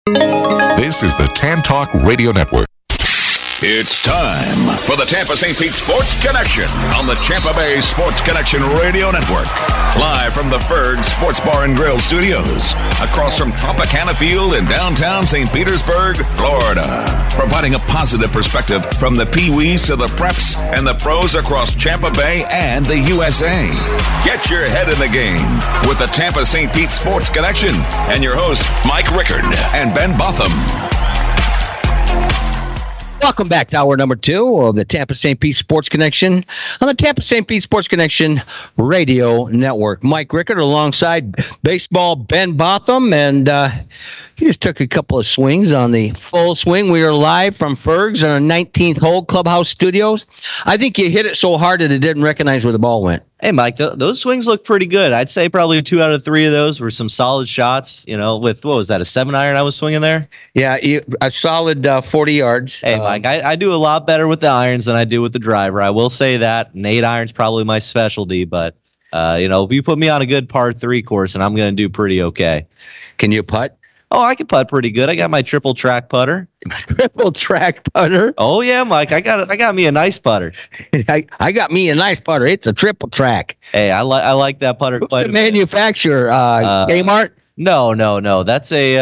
This is the Tan Talk Radio Network. It's time for the Tampa St. Pete Sports Connection on the Tampa Bay Sports Connection Radio Network. Live from the Ferg Sports Bar and Grill Studios, across from Tropicana Field in downtown St. Petersburg, Florida. Providing a positive perspective from the Pee-wees to the preps and the pros across Tampa Bay and the USA. Get your head in the game with the Tampa St. Pete Sports Connection and your host, Mike Rickard and Ben Botham. Welcome back to hour number 2 of the Tampa St. Pete Sports Connection on the Tampa St. Pete Sports Connection Radio Network. Mike Rickard alongside baseball Ben Botham, and he just took a couple of swings on the full swing. We are live from Ferg's on our 19th hole clubhouse studios. I think you hit it so hard that it didn't recognize where the ball went. Hey, Mike, those swings look pretty good. I'd say probably 2 out of 3 of those were some solid shots, with, what was that, a 7-iron I was swinging there? Yeah, a solid 40 yards. Hey, Mike, I do a lot better with the irons than I do with the driver. I will say that. An 8-iron's probably my specialty, but, if you put me on a good par 3 course, and I'm going to do pretty okay. Can you putt? Oh, I can putt pretty good. I got my triple track putter. Triple track putter? Oh yeah, Mike. I got me a nice putter. I got me a nice putter. It's a triple track. Hey, I like that putter. Who's the manufacturer? Kmart? No. That's a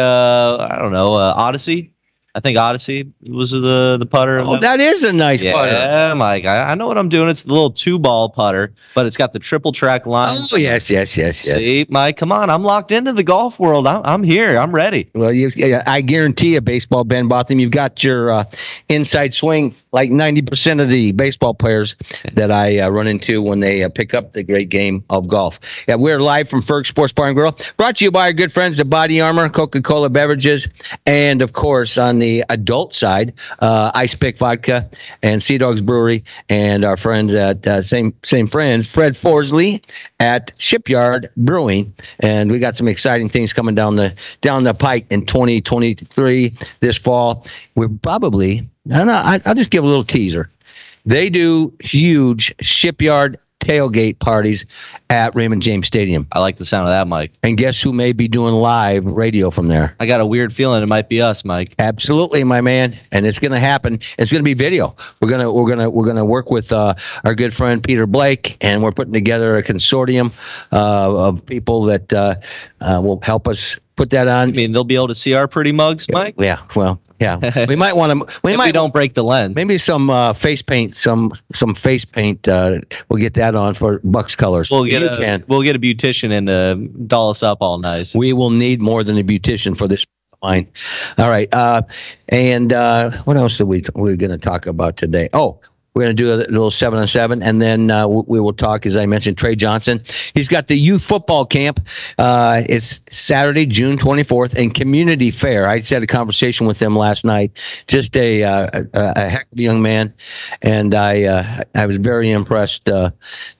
Odyssey. I think Odyssey was the putter. Oh, that is a nice putter. Yeah, Mike. I know what I'm doing. It's the little 2-ball putter, but it's got the triple track line. Oh, yes. See, Mike, come on. I'm locked into the golf world. I'm here. I'm ready. Well, I guarantee you, baseball, Ben Botham, you've got your inside swing like 90% of the baseball players that I run into when they pick up the great game of golf. Yeah, we're live from Ferg Sports Bar and Grill, brought to you by our good friends at Body Armor, Coca-Cola Beverages, and, of course, on the adult side, Ice Pick Vodka and Sea Dogs Brewery, and our friends at same friends, Fred Forsley at Shipyard Brewing. And we got some exciting things coming down the pike in 2023 this fall. We're probably, I'll just give a little teaser. They do huge Shipyard tailgate parties at Raymond James Stadium. I like the sound of that, Mike. And guess who may be doing live radio from there? I got a weird feeling it might be us, Mike. Absolutely, my man. And it's going to happen. It's going to be video. We're going to work with our good friend Peter Blake, and we're putting together a consortium of people that will help us put that on. I mean, they'll be able to see our pretty mugs, Mike? Yeah, well, yeah. We might want to. We don't break the lens. Maybe some face paint. Some face paint. We'll get that on for Bucks colors. We'll get a beautician and doll us up all nice. We will need more than a beautician for this line. All right. And what else are we're going to talk about today? Oh. We're going to do a little 7-on-7, and then we will talk, as I mentioned, Trey Johnson. He's got the youth football camp. It's Saturday, June 24th, and Community Fair. I just had a conversation with him last night. Just a heck of a young man, and I was very impressed of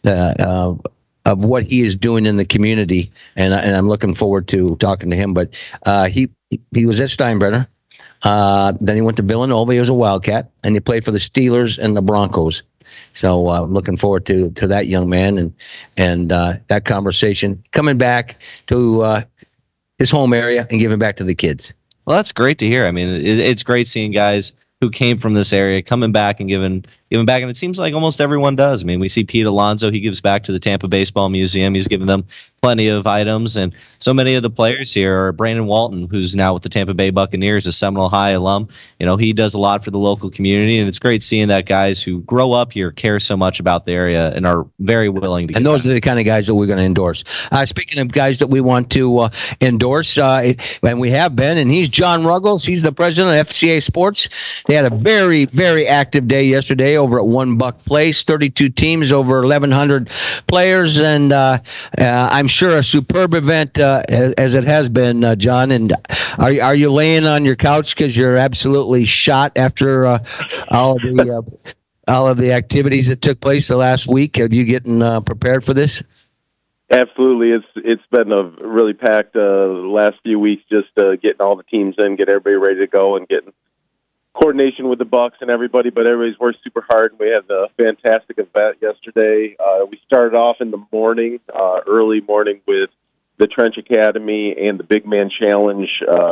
what he is doing in the community, and I'm looking forward to talking to him. But he was at Steinbrenner. Then he went to Villanova. He was a Wildcat, and he played for the Steelers and the Broncos. So I'm looking forward to that young man and that conversation, coming back to his home area and giving back to the kids. Well, that's great to hear. I mean, it's great seeing guys who came from this area coming back and giving back, and it seems like almost everyone does. I mean, we see Pete Alonso, he gives back to the Tampa Baseball Museum. He's given them plenty of items, and so many of the players here are Brandon Walton, who's now with the Tampa Bay Buccaneers, a Seminole High alum. He does a lot for the local community, and it's great seeing that guys who grow up here care so much about the area and are very willing to. And those are the kind of guys that we're going to endorse. Speaking of guys that we want to endorse, and we have been, and he's John Ruggles. He's the president of FCA Sports. They had a very, very active day yesterday over at One Buck Place. 32 teams, over 1,100 players, and I'm sure a superb event as it has been, John. And are you laying on your couch because you're absolutely shot after all of the activities that took place the last week? Have you getting prepared for this? Absolutely. It's been a really packed last few weeks, just getting all the teams in, get everybody ready to go, and getting coordination with the Bucks and everybody, but everybody's worked super hard. We had a fantastic event yesterday. We started off in the morning, early morning, with the Trench Academy and the Big Man Challenge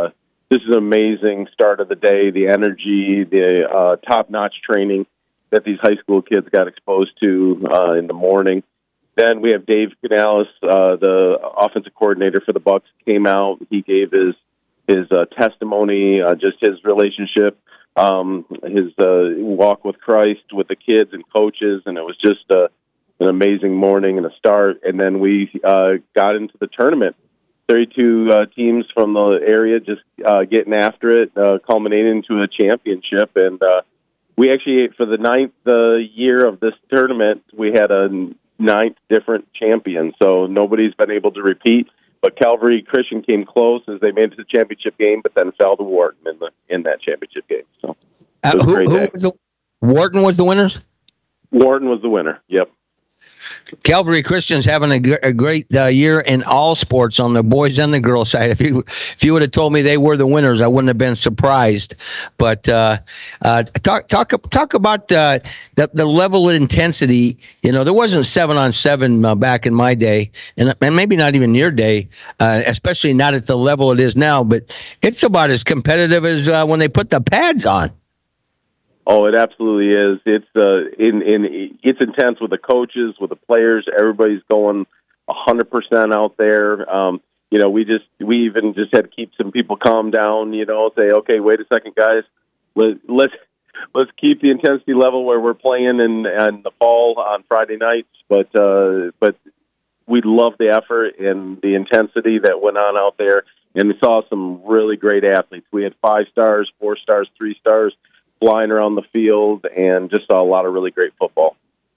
this is an amazing start of the day. The energy, the top-notch training that these high school kids got exposed to in the morning. Then we have Dave Canales, the offensive coordinator for the Bucs, came out. He gave his testimony, just his relationship, his walk with Christ with the kids and coaches, and it was just an amazing morning and a start. And then we got into the tournament. 32 teams from the area just getting after it, culminating into a championship. And we actually, for the ninth year of this tournament, we had a ninth different champion. So nobody's been able to repeat. But Calvary Christian came close as they made it to the championship game, but then fell to Wharton in that championship game. So Wharton was the winners? Wharton was the winner, yep. Calvary Christian's having a great year in all sports on the boys and the girls side. If you would have told me they were the winners, I wouldn't have been surprised. But talk about the level of intensity. You know, there wasn't 7-on-7 back in my day, and maybe not even your day, especially not at the level it is now. But it's about as competitive as when they put the pads on. Oh, it absolutely is. It's it's intense with the coaches, with the players. Everybody's going 100% out there. You know, we even just had to keep some people calm down. You know, say, okay, wait a second, guys. Let's keep the intensity level where we're playing in the fall on Friday nights. But we love the effort and the intensity that went on out there, and we saw some really great athletes. We had 5 stars, 4 stars, 3 stars flying around the field, and just saw a lot of really great football.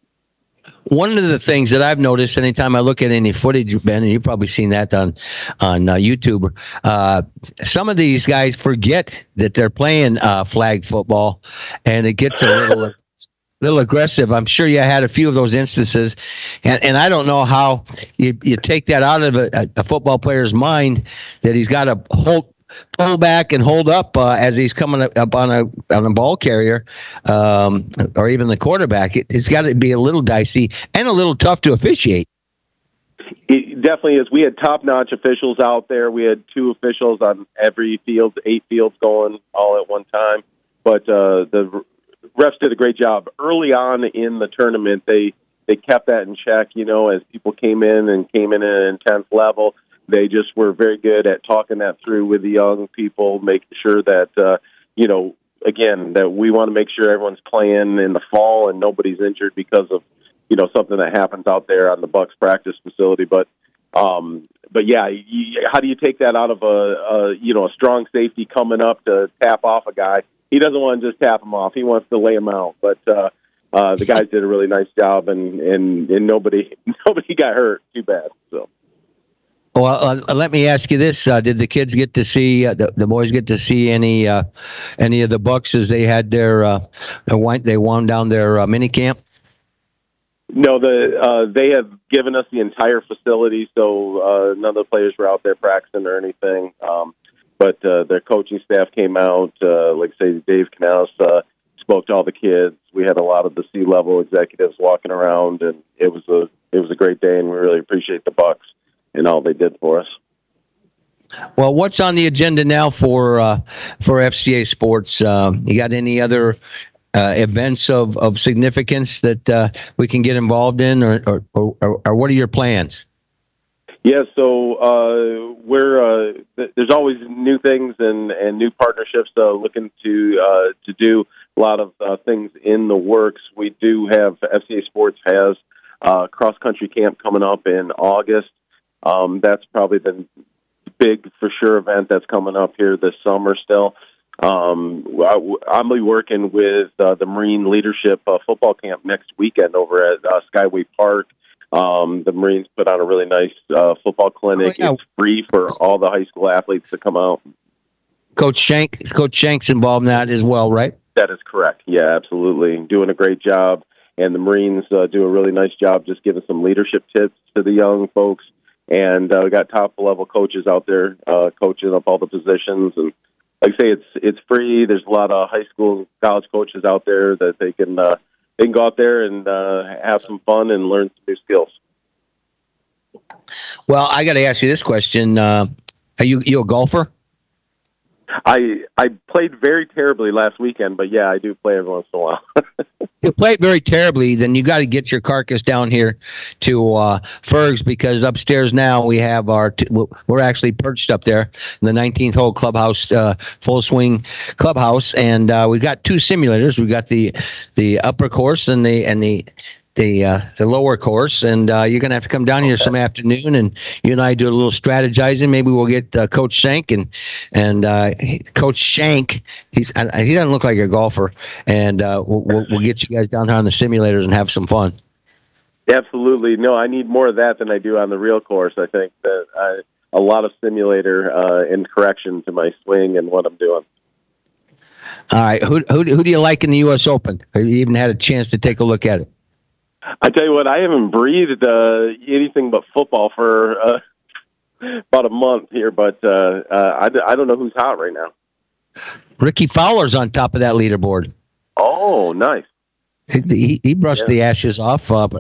One of the things that I've noticed anytime I look at any footage, Ben, and you've probably seen that on YouTube, some of these guys forget that they're playing flag football, and it gets a little aggressive. I'm sure you had a few of those instances, and I don't know how you take that out of a football player's mind, that he's got to pull back and hold up as he's coming up on a ball carrier, or even the quarterback. It's got to be a little dicey and a little tough to officiate. It definitely is. We had top-notch officials out there. We had 2 officials on every field, 8 fields going all at one time. But the refs did a great job. Early on in the tournament, they kept that in check, you know, as people came in at an intense level. They just were very good at talking that through with the young people, making sure that, you know, again, that we want to make sure everyone's playing in the fall and nobody's injured because of, you know, something that happens out there on the Bucs practice facility. But yeah, how do you take that out of a strong safety coming up to tap off a guy? He doesn't want to just tap him off. He wants to lay him out. But the guys did a really nice job, and nobody got hurt too bad. So. Well, let me ask you this: did the kids get to see the boys get to see any of the Bucs as they had they wound down their mini camp? No, they have given us the entire facility, so none of the players were out there practicing or anything. But their coaching staff came out. Like I say, Dave Canales spoke to all the kids. We had a lot of the C-level executives walking around, and it was a great day, and we really appreciate the Bucs and all they did for us. Well, what's on the agenda now for FCA Sports? You got any other events of significance that we can get involved in, or what are your plans? Yeah, so there's always new things and new partnerships looking to do a lot of things in the works. We do have FCA Sports has cross country camp coming up in August. That's probably the big for sure event that's coming up here this summer still. I'm be working with the Marine Leadership football camp next weekend over at Skyway Park. The Marines put on a really nice football clinic. Oh, yeah. It's free for all the high school athletes to come out. Coach Shank's involved in that as well, right? That is correct. Yeah, absolutely. Doing a great job. And the Marines do a really nice job just giving some leadership tips to the young folks. And we got top-level coaches out there coaching up all the positions. And like I say, it's free. There's a lot of high school, college coaches out there that they can go out there and have some fun and learn some new skills. Well, I got to ask you this question: are you a golfer? I played very terribly last weekend, but yeah, I do play every once in a while. If you play it very terribly, then you got to get your carcass down here to Fergs, because upstairs now we have we're actually perched up there in the 19th hole clubhouse, full swing clubhouse, and we got two simulators. We got the upper course and the lower course, and you're going to have to come down here some afternoon, and you and I do a little strategizing. Maybe we'll get Coach Shank and Coach Shank. He doesn't look like a golfer, and we'll get you guys down here on the simulators and have some fun. Absolutely. No, I need more of that than I do on the real course. I think that a lot of simulator and correction to my swing and what I'm doing. All right, who do you like in the U.S. Open? Have you even had a chance to take a look at it? I tell you what, I haven't breathed anything but football for about a month here, but I don't know who's hot right now. Ricky Fowler's on top of that leaderboard. Oh, nice. He brushed the ashes off. Was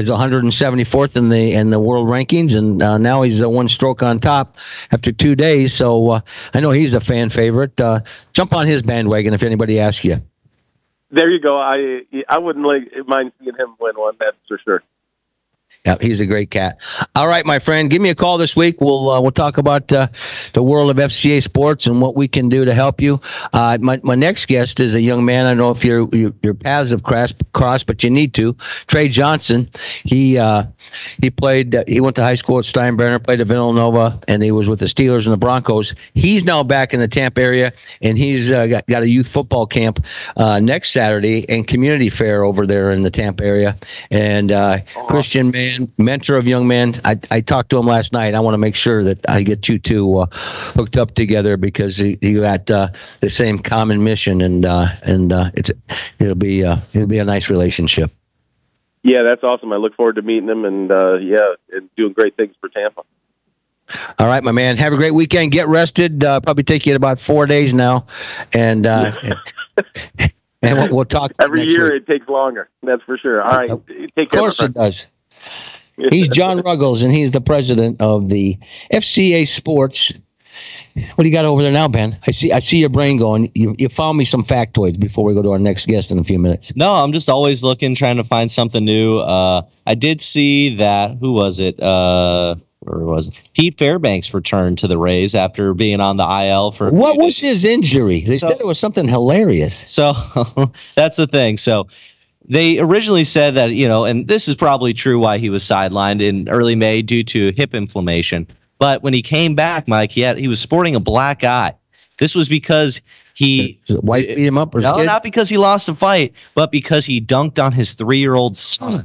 174th in the world rankings, and now he's one stroke on top after 2 days. So I know he's a fan favorite. Jump on his bandwagon if anybody asks you. There you go. I wouldn't mind seeing him win one. That's for sure. Yeah, he's a great cat. All right, my friend, give me a call this week. We'll talk about the world of FCA sports and what we can do to help you. My next guest is a young man. I don't know if your paths have crossed, but you need to. Trey Johnson. He played. He went to high school at Steinbrenner, played at Villanova, and he was with the Steelers and the Broncos. He's now back in the Tampa area, and he's got a youth football camp next Saturday and community fair over there in the Tampa area. And Christian man. Mentor of young men. I talked to him last night. I want to make sure that I get you two hooked up together, because you got the same common mission, and it'll be a nice relationship. Yeah, that's awesome. I look forward to meeting him, and and doing great things for Tampa. All right, my man. Have a great weekend. Get rested. Probably take you about 4 days now, and we'll talk every year. Week. It takes longer. That's for sure. All right, take care. Of course it does. He's John Ruggles, and he's the president of the FCA Sports. What do you got over there now, Ben? I see your brain going. You found me some factoids before we go to our next guest in a few minutes. No, I'm just always looking, trying to find something new. I did see that. Who was it? Or was it Pete Fairbanks returned to the Rays after being on the IL for? What was his injury? They said it was something hilarious. So that's the thing. So they originally said that, and this is probably true, why he was sidelined in early May due to hip inflammation. But when he came back, Mike, he was sporting a black eye. This was because wife beat him up? No, not because he lost a fight, but because he dunked on his 3-year-old son.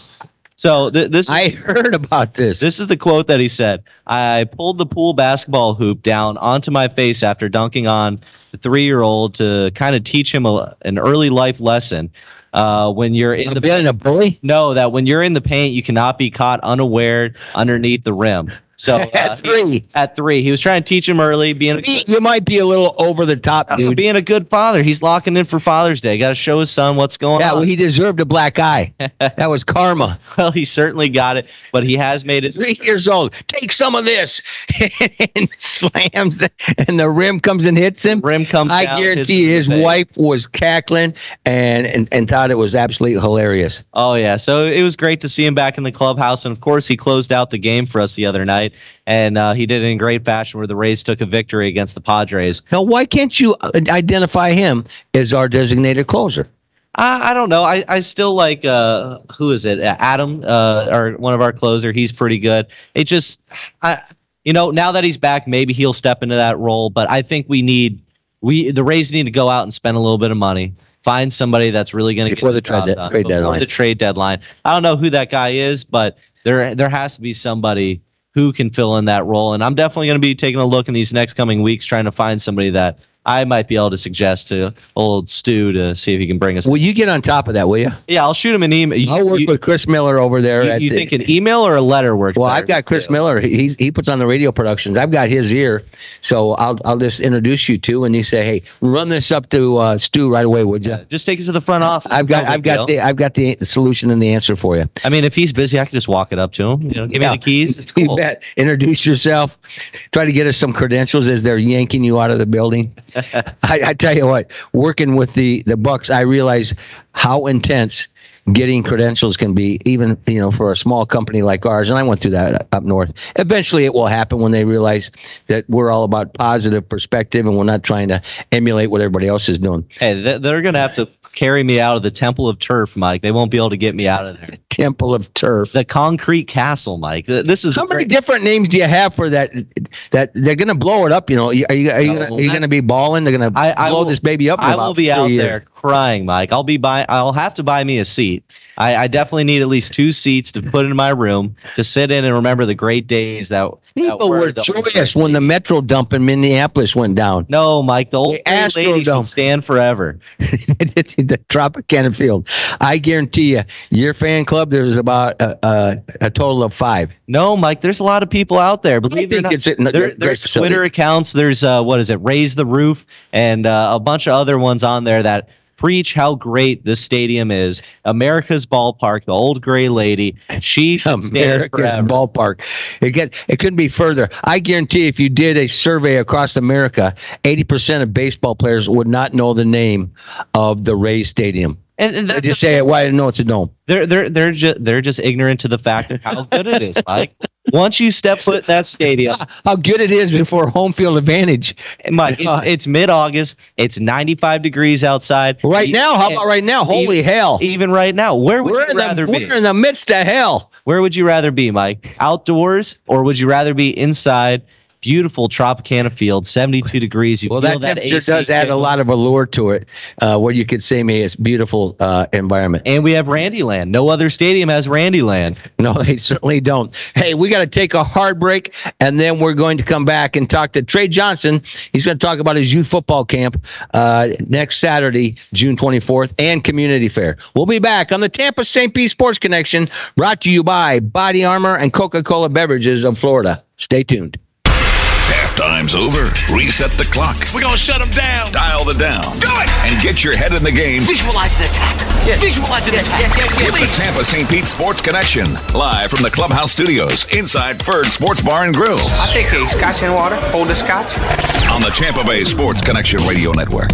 So I heard about this. This is the quote that he said. I pulled the pool basketball hoop down onto my face after dunking on the 3-year-old to kind of teach him an early life lesson. When you're in the paint, a bully? No, that when you're in the paint, you cannot be caught unaware underneath the rim. So at 3, he was trying to teach him early. You might be a little over the top, dude. Being a good father, he's locking in for Father's Day. Got to show his son what's going on. Yeah, well, he deserved a black eye. That was karma. Well, he certainly got it, but he has made it. 3 years old. Take some of this, and slams, and the rim comes and hits him. Rim comes. I guarantee his wife was cackling and thought it was absolutely hilarious. Oh yeah, so it was great to see him back in the clubhouse, and of course he closed out the game for us the other night. And he did it in great fashion, where the Rays took a victory against the Padres. Now, why can't you identify him as our designated closer? I don't know. I still like, who is it? Adam, or one of our closer. He's pretty good. It just, now that he's back, maybe he'll step into that role. But I think the Rays need to go out and spend a little bit of money. Find somebody that's really going to before the trade deadline. The trade deadline. I don't know who that guy is, but there has to be somebody who can fill in that role. And I'm definitely going to be taking a look in these next coming weeks, trying to find somebody that I might be able to suggest to old Stu to see if he can bring us. Will you get on top of that, will you? Yeah, I'll shoot him an email. I'll work with Chris Miller over there. You think an email or a letter works? Well, better? I've got Chris Miller. He puts on the radio productions. I've got his ear, so I'll just introduce you to, and you say, hey, run this up to Stu right away, would you? Just take it to the front office. I've got the solution and the answer for you. I mean, if he's busy, I can just walk it up to him. Give me the keys. It's cool. You bet. Introduce yourself. Try to get us some credentials as they're yanking you out of the building. I tell you what, working with the Bucks, I realize how intense getting credentials can be, even for a small company like ours. And I went through that up north. Eventually, it will happen when they realize that we're all about positive perspective and we're not trying to emulate what everybody else is doing. Hey, they're going to have to carry me out of the Temple of Turf, Mike. They won't be able to get me out of there. The Temple of Turf. The Concrete Castle, Mike. This is how many different names do you have for that? That they're going to blow it up. Are you going to be balling? They're going to blow this baby up. I will be out there crying, Mike. I'll have to buy me a seat. I definitely need at least 2 seats to put in my room to sit in and remember the great days that people were joyous when the Metro dump in Minneapolis went down. No, Mike, the old lady can stand forever. The Tropicana Field. I guarantee you, your fan club, there's about a total of 5. No, Mike, there's a lot of people out there. Believe it or not, there's Twitter accounts. There's Raise the Roof, and a bunch of other ones on there that preach how great this stadium is. America's ballpark, the old gray lady. She America's ballpark. It couldn't be further. I guarantee if you did a survey across America, 80% of baseball players would not know the name of the Rays Stadium. And they just say it. Why? No, it's a dome. They're just ignorant to the fact of how good it is, Mike. Once you step foot in that stadium, how good it is for home field advantage, Mike. It's mid-August. It's 95 degrees outside. Right now, how about right now? Holy hell! Even right now, where would you rather be? We're in the midst of hell. Where would you rather be, Mike? Outdoors, or would you rather be inside? Beautiful Tropicana Field, 72 degrees. That temperature does add a lot of allure to it, where you could say, it's beautiful environment. And we have Randyland. No other stadium has Randyland. No, they certainly don't. Hey, we got to take a hard break, and then we're going to come back and talk to Trey Johnson. He's going to talk about his youth football camp next Saturday, June 24th, and community fair. We'll be back on the Tampa St. Pete Sports Connection, brought to you by Body Armor and Coca-Cola Beverages of Florida. Stay tuned. Halftime's over. Reset the clock. We're going to shut them down. Dial the down. Do it! And get your head in the game. Visualize an attack. Yes. Visualize an attack. With the Tampa St. Pete Sports Connection. Live from the Clubhouse Studios inside Ferg Sports Bar and Grill. I'll take a scotch and water. Hold the scotch. On the Tampa Bay Sports Connection Radio Network.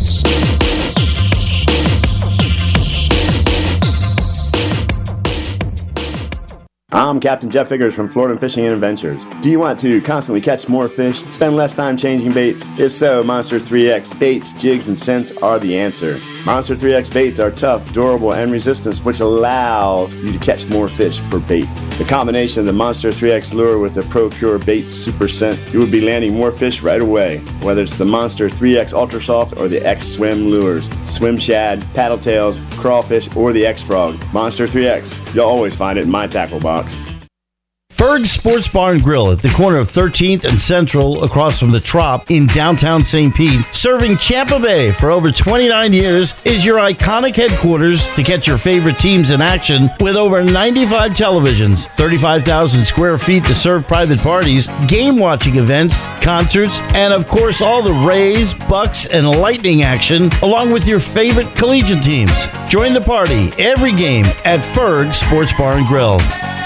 I'm Captain Jeff Figures from Florida Fishing and Adventures. Do you want to constantly catch more fish, spend less time changing baits? If so, Monster 3X baits, jigs, and scents are the answer. Monster 3X baits are tough, durable, and resistant, which allows you to catch more fish per bait. The combination of the Monster 3X lure with the ProCure Bait Super Scent, you will be landing more fish right away. Whether it's the Monster 3X Ultra Soft or the X Swim lures, swim shad, paddle tails, crawfish, or the X Frog, Monster 3X, you'll always find it in my tackle box. Ferg Sports Bar and Grill at the corner of 13th and Central across from the Trop in downtown St. Pete, serving Tampa Bay for over 29 years, is your iconic headquarters to catch your favorite teams in action with over 95 televisions, 35,000 square feet to serve private parties, game watching events, concerts, and of course all the Rays, Bucks, and Lightning action, along with your favorite collegiate teams. Join the party every game at Ferg Sports Bar and Grill.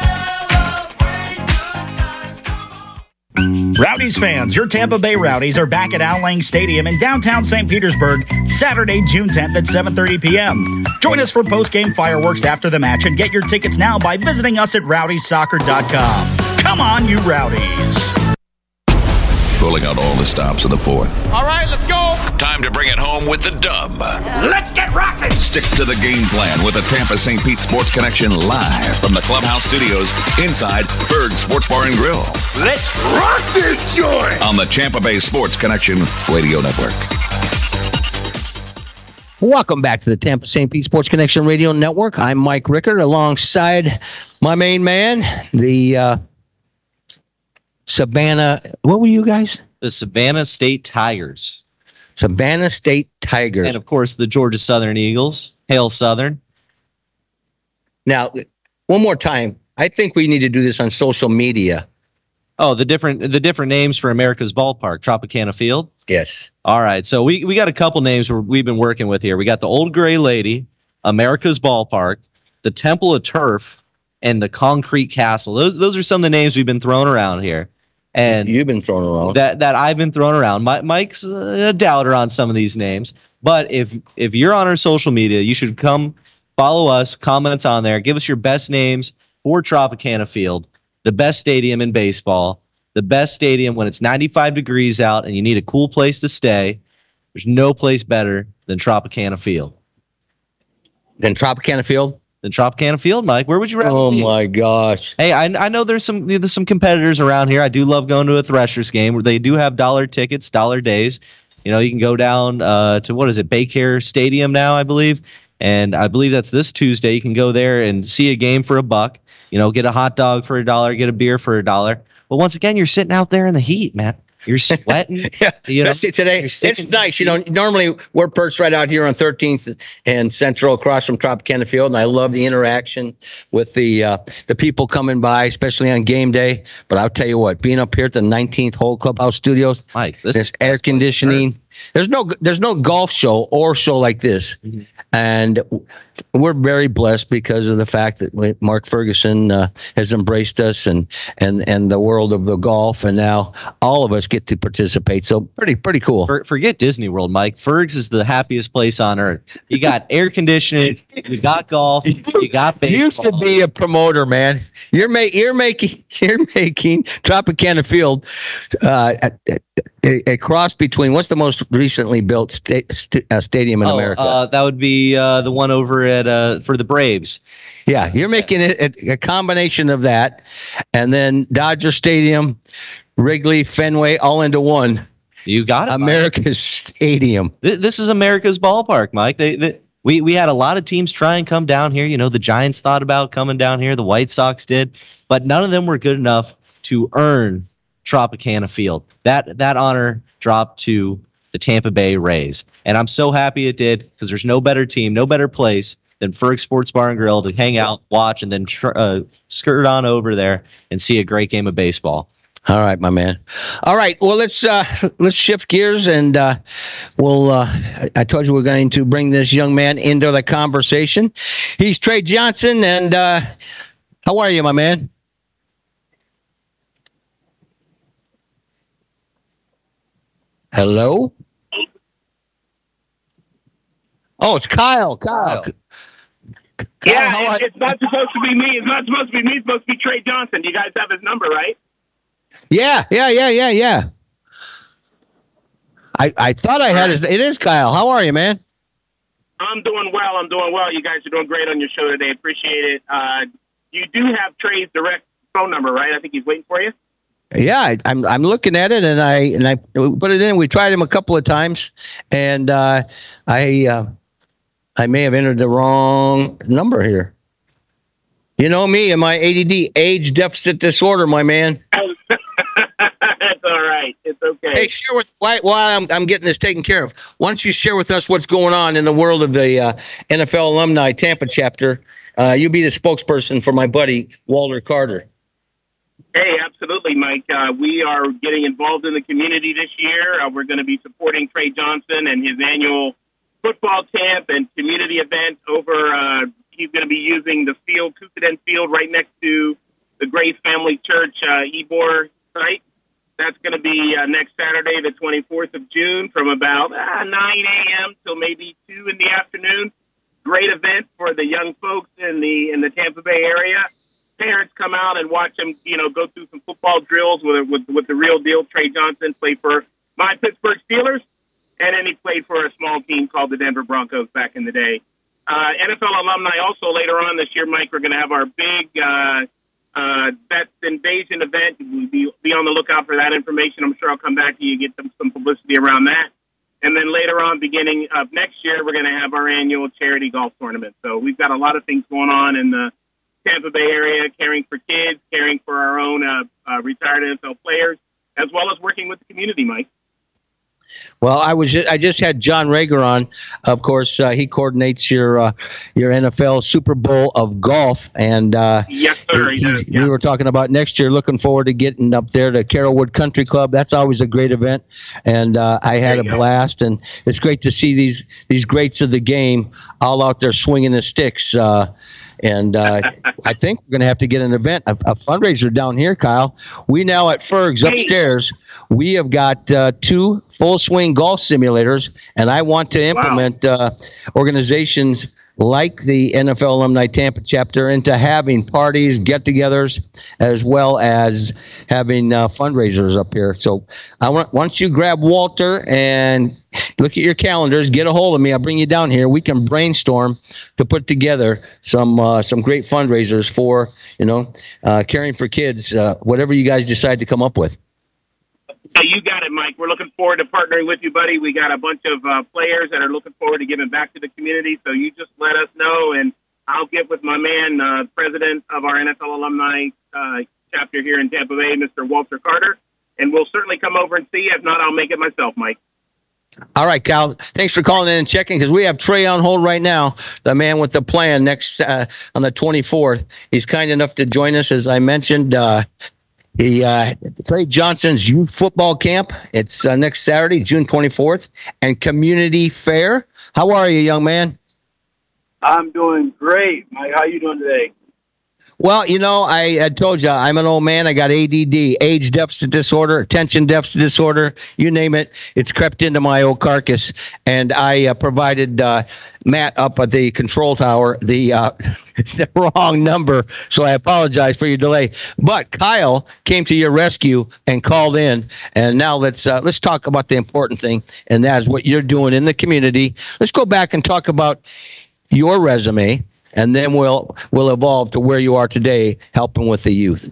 Rowdies fans, your Tampa Bay Rowdies are back at Al Lang Stadium in downtown St. Petersburg, Saturday, June 10th at 7:30 p.m. Join us for post-game fireworks after the match and get your tickets now by visiting us at rowdiesoccer.com. Come on, you Rowdies. Pulling out all the stops of the fourth. All right, let's go. Time to bring it home with the dub. Let's get rocking. Stick to the game plan with the Tampa St. Pete Sports Connection live from the Clubhouse Studios inside Ferg Sports Bar and Grill. Let's rock this joint. On the Tampa Bay Sports Connection Radio Network. Welcome back to the Tampa St. Pete Sports Connection Radio Network. I'm Mike Rickard alongside my main man, the Savannah. What were you guys? The Savannah State Tigers. Savannah State Tigers. And, of course, the Georgia Southern Eagles. Hail Southern. Now, one more time. I think we need to do this on social media. Oh, the different names for America's Ballpark, Tropicana Field? Yes. All right. So we got a couple names we've been working with here. We got the Old Gray Lady, America's Ballpark, the Temple of Turf, and the Concrete Castle. Those are some of the names we've been throwing around here. And you've been throwing around. That I've been throwing around. Mike's a doubter on some of these names. But if you're on our social media, you should come follow us, comment on there, give us your best names for Tropicana Field, the best stadium in baseball, the best stadium when it's 95 degrees out and you need a cool place to stay. There's no place better than Tropicana Field. Than Tropicana Field? Than Tropicana Field, Mike. Where would you rather be? My gosh. Hey, I know there's some competitors around here. I do love going to a Threshers game where they do have dollar tickets, dollar days. You know, you can go down to, what is it, Baycare Stadium now, I believe. And I believe that's this Tuesday. You can go there and see a game for $1. You know, get a hot dog for $1, get a beer for $1. But once again, you're sitting out there in the heat, man. You're sweating. Yeah, you know, see, today it's nice. You know, normally we're perched right out here on 13th and Central, across from Tropicana Field, and I love the interaction with the people coming by, especially on game day. But I'll tell you what, being up here at the 19th Hole Clubhouse Studios, Mike, there's air conditioning. There's no golf show or show like this, and we're very blessed because of the fact that Mark Ferguson has embraced us and the world of the golf, and now all of us get to participate. So pretty cool. Forget Disney World, Mike. Fergs is the happiest place on earth. You got air conditioning, you got golf, you got baseball. You used to be a promoter, man. You're making Tropicana Field a cross between, what's the most recently built stadium in America? That would be the one over at for the Braves. Yeah, you're making it a combination of that, and then Dodger Stadium, Wrigley, Fenway, all into one. You got it, America's Mike. Stadium. This is America's Ballpark, Mike. We had a lot of teams try and come down here. You know, the Giants thought about coming down here. The White Sox did, but none of them were good enough to earn Tropicana Field. That honor dropped to the Tampa Bay Rays, and I'm so happy it did, because there's no better team, no better place than Ferg Sports Bar and Grill to hang out, watch, and then skirt on over there and see a great game of baseball. All right, my man. All right, well, let's shift gears, and we'll. I told you we're going to bring this young man into the conversation. He's Trey Johnson, and how are you, my man? Hello? Oh, it's Kyle. Yeah, it's not supposed to be me. It's not supposed to be me. It's supposed to be Trey Johnson. You guys have his number, right? Yeah. I thought I had his. It is Kyle. How are you, man? I'm doing well. You guys are doing great on your show today. Appreciate it. You do have Trey's direct phone number, right? I think he's waiting for you. Yeah, I'm looking at it, and I put it in. We tried him a couple of times, and I may have entered the wrong number here. You know me and my ADD, age deficit disorder, my man. That's all right. It's okay. Hey, share with while I'm getting this taken care of. Why don't you share with us what's going on in the world of the NFL Alumni Tampa chapter? You be the spokesperson for my buddy Walter Carter. Hey, absolutely, Mike. We are getting involved in the community this year. We're going to be supporting Trey Johnson and his annual football camp and community event over. He's going to be using the field, Kukuden Field, right next to the Grace Family Church Ybor site. That's going to be next Saturday, the 24th of June, from about 9 a.m. till maybe 2 in the afternoon. Great event for the young folks in the Tampa Bay area. Parents come out and watch him, go through some football drills with the real deal. Trey Johnson played for my Pittsburgh Steelers, and then he played for a small team called the Denver Broncos back in the day. NFL alumni also later on this year, Mike, we're going to have our big Vets Invasion event. Be on the lookout for that information. I'm sure I'll come back to you, get some publicity around that. And then later on, beginning of next year, we're going to have our annual charity golf tournament. So we've got a lot of things going on in the Tampa Bay area, caring for kids, caring for our own retired NFL players, as well as working with the community, Mike. Well, I just had John Rager on. Of course, he coordinates your NFL Super Bowl of golf, and yes, sir. we were talking about next year. Looking forward to getting up there to Carrollwood Country Club. That's always a great event, and I had a blast. And it's great to see these greats of the game all out there swinging the sticks. And I think we're going to have to get an event, a fundraiser down here, Kyle. We now at Ferg's upstairs, we have got 2 full swing golf simulators, and I want to implement organizations like the NFL Alumni Tampa chapter into having parties, get-togethers, as well as having fundraisers up here. So once you grab Walter and look at your calendars, get a hold of me. I'll bring you down here. We can brainstorm to put together some great fundraisers for caring for kids, whatever you guys decide to come up with. You got it, Mike. We're looking forward to partnering with you, buddy. We got a bunch of players that are looking forward to giving back to the community. So you just let us know, and I'll get with my man, president of our NFL alumni chapter here in Tampa Bay, Mr. Walter Carter, and we'll certainly come over and see you. If not, I'll make it myself, Mike. All right, Kyle. Thanks for calling in and checking, because we have Trey on hold right now, the man with the plan next on the 24th. He's kind enough to join us, as I mentioned. Trey Johnson's youth football camp. It's next Saturday, June 24th, and community fair. How are you, young man? I'm doing great, Mike. How you doing today? Well, I told you, I'm an old man. I got ADD, age deficit disorder, attention deficit disorder, you name it. It's crept into my old carcass. And I provided Matt up at the control tower the wrong number. So I apologize for your delay. But Kyle came to your rescue and called in. And now let's talk about the important thing, and that is what you're doing in the community. Let's go back and talk about your resume, and then we'll evolve to where you are today, helping with the youth.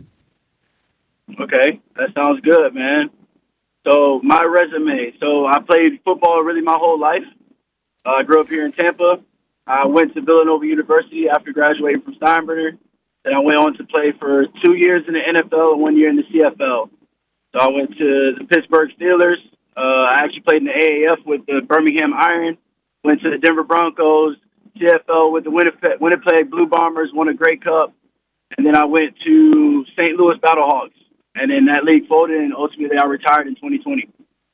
Okay, that sounds good, man. So my resume. So I played football really my whole life. I grew up here in Tampa. I went to Villanova University after graduating from Steinbrenner. Then I went on to play for 2 years in the NFL and 1 year in the CFL. So I went to the Pittsburgh Steelers. I actually played in the AAF with the Birmingham Iron. Went to the Denver Broncos. CFL with the Winnipeg Blue Bombers, won a Grey Cup. And then I went to St. Louis Battlehawks. And then that league folded, and ultimately I retired in 2020.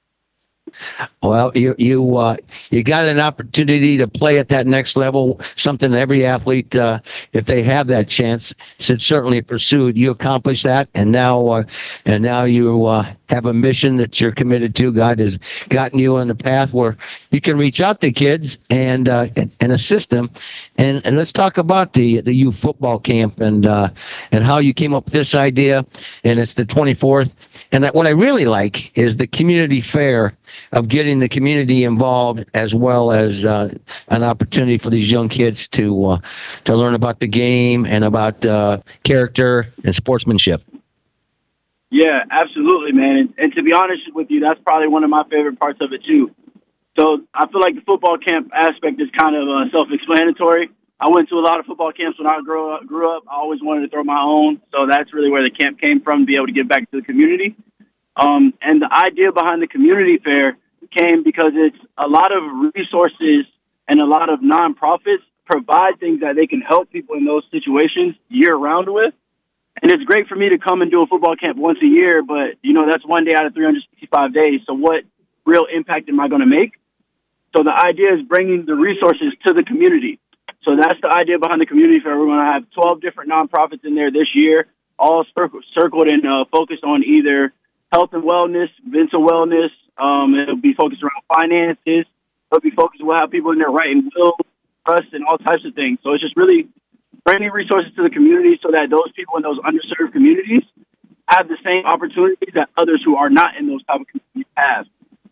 Well, you got an opportunity to play at that next level, something every athlete, if they have that chance, should certainly pursue. You accomplished that, and now you have a mission that you're committed to. God has gotten you on the path where you can reach out to kids and assist them. And let's talk about the youth football camp and how you came up with this idea. And it's the 24th. And what I really like is the community fair of getting the community involved, as well as an opportunity for these young kids to learn about the game and about character and sportsmanship. Yeah, absolutely, man. And to be honest with you, that's probably one of my favorite parts of it, too. So I feel like the football camp aspect is kind of self-explanatory. I went to a lot of football camps when I grew up. I always wanted to throw my own. So that's really where the camp came from, to be able to give back to the community. And the idea behind the community fair came because it's a lot of resources and a lot of nonprofits provide things that they can help people in those situations year-round with. And it's great for me to come and do a football camp once a year, but, that's one day out of 365 days. So what real impact am I going to make? So the idea is bringing the resources to the community. So that's the idea behind the community fair. We're going to have 12 different nonprofits in there this year, all circled and focused on either health and wellness, mental wellness. It'll be focused around finances. It'll be focused on how people in there writing wills, trust, and all types of things. So it's just really bringing resources to the community so that those people in those underserved communities have the same opportunities that others who are not in those type of communities have.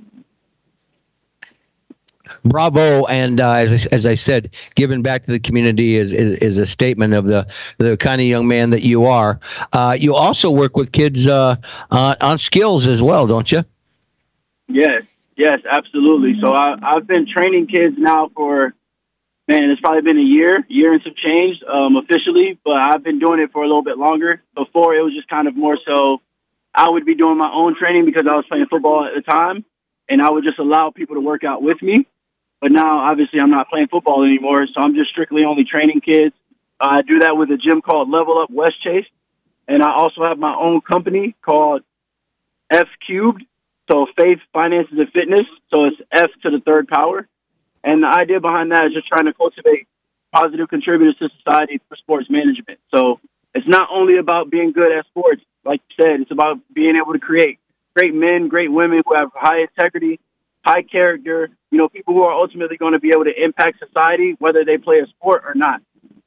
Bravo, and as I said, giving back to the community is a statement of the kind of young man that you are. You also work with kids on skills as well, don't you? Yes, absolutely. So I've been training kids now for, it's probably been a year and some change officially, but I've been doing it for a little bit longer. Before, it was just kind of more so I would be doing my own training because I was playing football at the time. and I would just allow people to work out with me. But now, obviously, I'm not playing football anymore, so I'm just strictly only training kids. I do that with a gym called Level Up West Chase, and I also have my own company called F Cubed, so Faith, Finances, and Fitness, so it's F to the third power. And the idea behind that is just trying to cultivate positive contributors to society for sports management. So it's not only about being good at sports, like you said, it's about being able to create great men, great women who have high integrity, high character, people who are ultimately going to be able to impact society, whether they play a sport or not.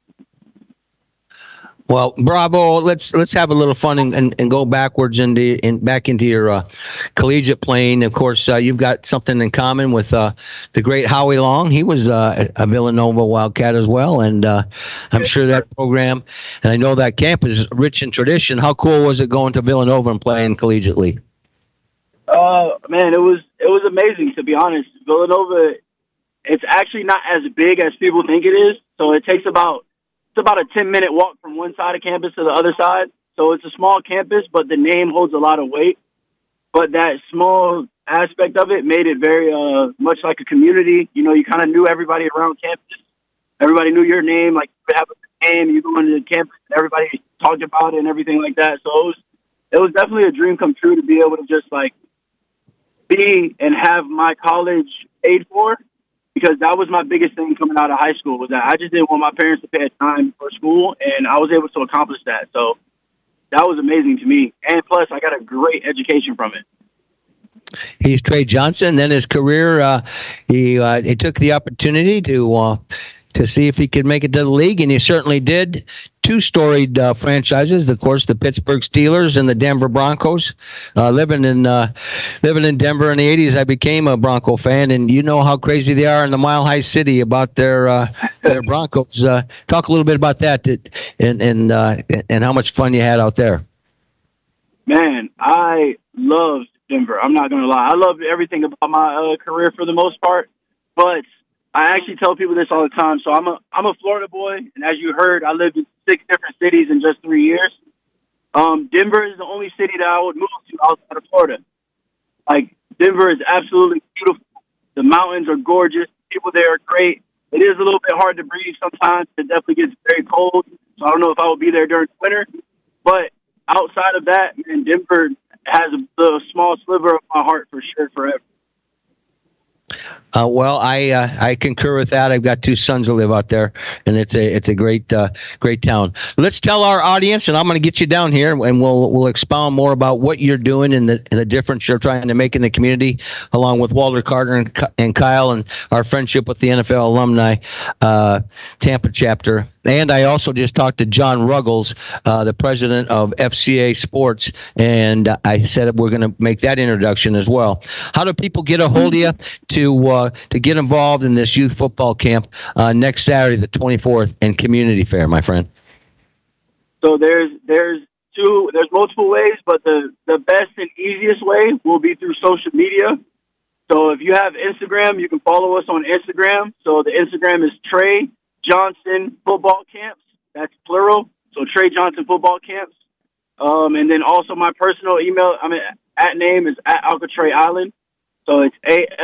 Well, bravo. Let's have a little fun and go backwards back into your collegiate playing. Of course, you've got something in common with the great Howie Long. He was a Villanova Wildcat as well, and I'm sure that program, and I know that camp is rich in tradition. How cool was it going to Villanova and playing collegiately? Man, it was amazing, to be honest. Villanova, it's actually not as big as people think it is, so it takes about a 10-minute walk from one side of campus to the other side. So it's a small campus, but the name holds a lot of weight. But that small aspect of it made it very much like a community. You kind of knew everybody around campus. Everybody knew your name. Like, you would have a name, you go into the campus, and everybody talked about it and everything like that. So it was definitely a dream come true to be able to just, like, be and have my college paid for. Because that was my biggest thing coming out of high school, was that I just didn't want my parents to pay a dime for school, and I was able to accomplish that. So that was amazing to me. And plus, I got a great education from it. He's Trey Johnson. Then his career, he took the opportunity to see if he could make it to the league, and he certainly did. Two storied franchises, of course, the Pittsburgh Steelers and the Denver Broncos. Living in Denver in the 80s, I became a Bronco fan, and you know how crazy they are in the Mile High City about their Broncos. Talk a little bit about that and how much fun you had out there. Man, I loved Denver. I'm not going to lie. I loved everything about my career for the most part, but I actually tell people this all the time. So I'm a Florida boy, and as you heard, I lived in 6 different cities in just 3 years. Denver is the only city that I would move to outside of Florida. Like, Denver is absolutely beautiful. The mountains are gorgeous. People there are great. It is a little bit hard to breathe sometimes. It definitely gets very cold. So I don't know if I would be there during winter. But outside of that, man, Denver has the small sliver of my heart for sure forever. Well, I concur with that. I've got 2 sons that live out there, and it's a great town. Let's tell our audience, and I'm going to get you down here, and we'll expound more about what you're doing and the difference you're trying to make in the community, along with Walter Carter and Kyle, and our friendship with the NFL alumni Tampa chapter. And I also just talked to John Ruggles, the president of FCA Sports, and I said we're going to make that introduction as well. How do people get a hold of you to get involved in this youth football camp next Saturday, the 24th, and community fair, my friend? So there's multiple ways, but the best and easiest way will be through social media. So if you have Instagram, you can follow us on Instagram. So the Instagram is Trey Johnson Football Camps. That's plural. So Trey Johnson Football Camps. And then also my personal email, at name is at Alcatraz Island. So it's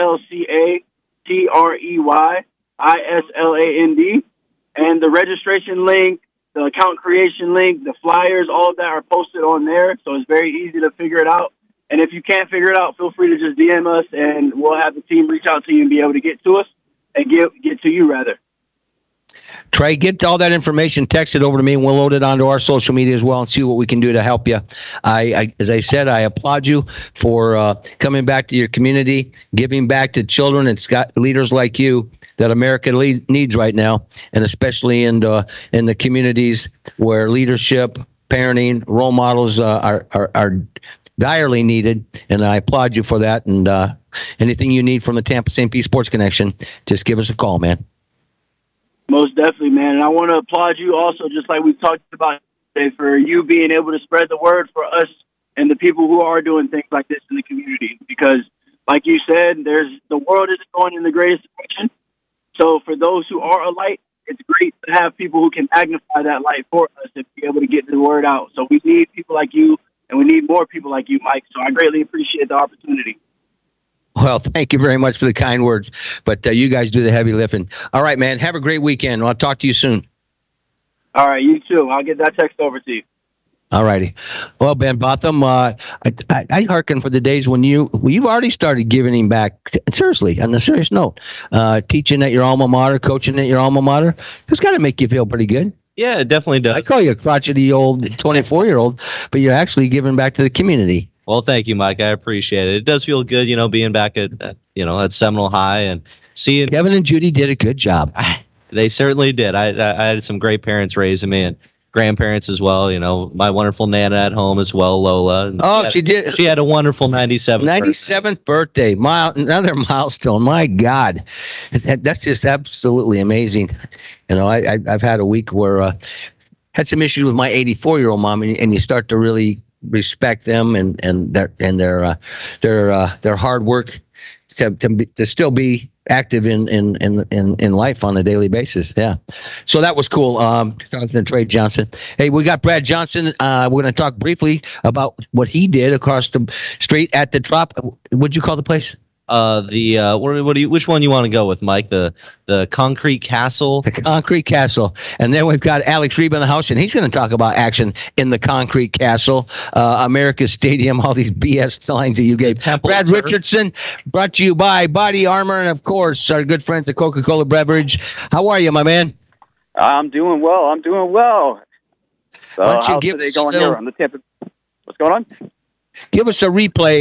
ALCATREYISLAND. And the registration link, the account creation link, the flyers, all of that are posted on there. So it's very easy to figure it out. And if you can't figure it out, feel free to just DM us, and we'll have the team reach out to you and be able to get to us and get to you, rather. Trey, get all that information, text it over to me, and we'll load it onto our social media as well and see what we can do to help you. As I said, I applaud you for coming back to your community, giving back to children. It's got leaders like you that America needs right now, and especially in the communities where leadership, parenting, role models are direly needed, and I applaud you for that. And anything you need from the Tampa St. Pete Sports Connection, just give us a call, man. Most definitely, man. And I want to applaud you also, just like we talked about today, for you being able to spread the word for us and the people who are doing things like this in the community. Because, like you said, the world isn't going in the greatest direction. So for those who are a light, it's great to have people who can magnify that light for us and be able to get the word out. So we need people like you, and we need more people like you, Mike. So I greatly appreciate the opportunity. Well, thank you very much for the kind words, but you guys do the heavy lifting. All right, man. Have a great weekend. I'll talk to you soon. All right, you too. I'll get that text over to you. All righty. Well, Ben Botham, I hearken for the days when you've already started giving him back. Seriously, on a serious note, teaching at your alma mater, coaching at your alma mater, it's got to make you feel pretty good. Yeah, it definitely does. I call you a crotchety old 24-year-old, but you're actually giving back to the community. Well, thank you, Mike. I appreciate it. It does feel good, being back at Seminole High and seeing Kevin and Judy did a good job. They certainly did. I had some great parents raising me and grandparents as well. My wonderful Nana at home as well, Lola. She did. She had a wonderful 97th birthday. Another milestone. My God, that's just absolutely amazing. I've had a week where had some issues with my 84-year-old mom, and you start to really respect them and their hard work to still be active in life on a daily basis. Yeah. So that was cool. Trey Johnson. Hey, we got Brad Johnson. We're going to talk briefly about what he did across the street at the Trop. What'd you call the place? Which one you want to go with, Mike? The Concrete Castle. The Concrete Castle. And then we've got Alex Reeb in the house, and he's going to talk about action in the Concrete Castle, America's Stadium, all these BS lines that you gave. Brad Richardson, brought to you by Body Armor, and of course, our good friends at Coca-Cola Beverage. How are you, my man? I'm doing well. So why don't you how's give today us going here on the Tampa? What's going on? Give us a replay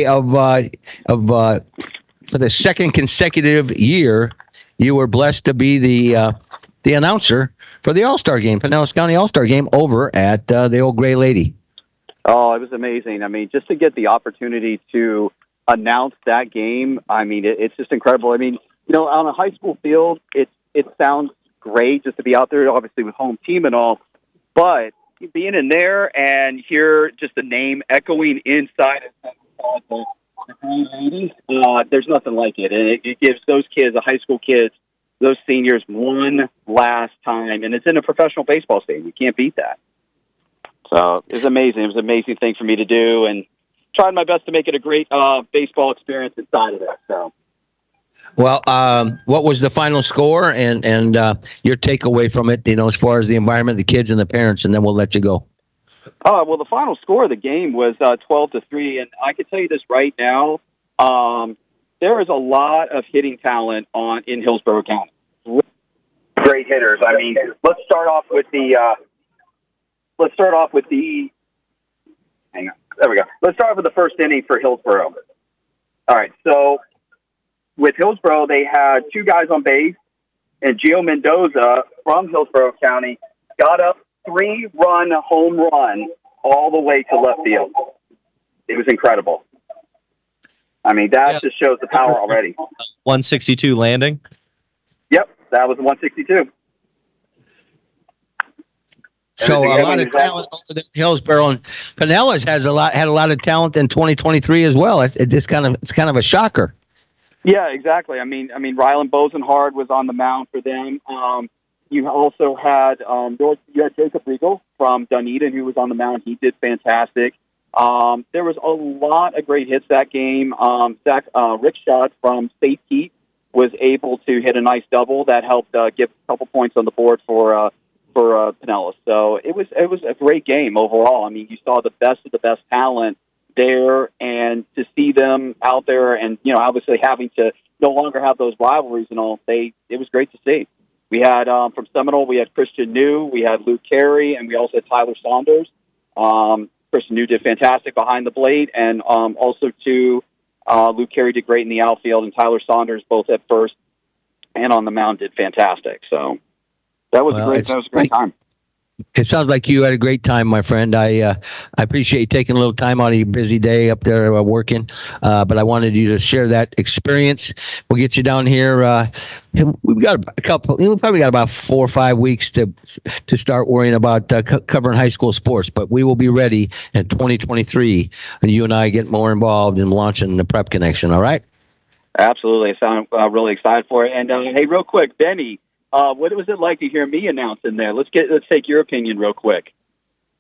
of for the second consecutive year, you were blessed to be the announcer for the All-Star game, Pinellas County All-Star game over at the Old Gray Lady. Oh, it was amazing. I mean, just to get the opportunity to announce that game, I mean, it's just incredible. I mean, on a high school field, it sounds great just to be out there, obviously with home team and all, but being in there and hear just the name echoing inside of the ladies, there's nothing like it. And it gives those kids, the high school kids, those seniors, one last time. And it's in a professional baseball stadium. You can't beat that. So it was amazing. It was an amazing thing for me to do, and tried my best to make it a great baseball experience inside of it. So. Well, what was the final score and your takeaway from it, as far as the environment, the kids, and the parents, and then we'll let you go. Well, the final score of the game was 12-3, and I can tell you this right now: there is a lot of hitting talent in Hillsborough County. Great hitters. I mean, let's start off with the. Hang on. There we go. Let's start with the first inning for Hillsborough. All right, so with Hillsborough, they had two guys on base, and Gio Mendoza from Hillsborough County got up 3-run home run all the way to left field. It was incredible. I mean, that just shows the power already. 162 landing? Yep, that was 162. So a lot of talent over there in Hillsborough, and Pinellas had a lot of talent in 2023 as well. It's kind of a shocker. Yeah, exactly. I mean, Rylan Bosenhard was on the mound for them. You also had Jacob Riegel from Dunedin, who was on the mound. He did fantastic. There was a lot of great hits that game. Rick Schott from State Heat was able to hit a nice double that helped give a couple points on the board for Pinellas. So it was a great game overall. I mean, you saw the best of the best talent there, and to see them out there, and obviously having to no longer have those rivalries and all, it was great to see. We had from Seminole, we had Christian New, we had Luke Carey, and we also had Tyler Saunders. Christian New did fantastic behind the plate, and also too, Luke Carey did great in the outfield, and Tyler Saunders both at first and on the mound did fantastic. So that was a great time. It sounds like you had a great time, my friend. I appreciate you taking a little time out of your busy day up there working, but I wanted you to share that experience. We'll get you down here. We've got we've probably got about 4 or 5 weeks to start worrying about covering high school sports, but we will be ready in 2023, and you and I get more involved in launching the Prep Connection. All right? Absolutely. I sound really excited for it. And hey, real quick, Benny. What was it like to hear me announce in there? Let's take your opinion real quick.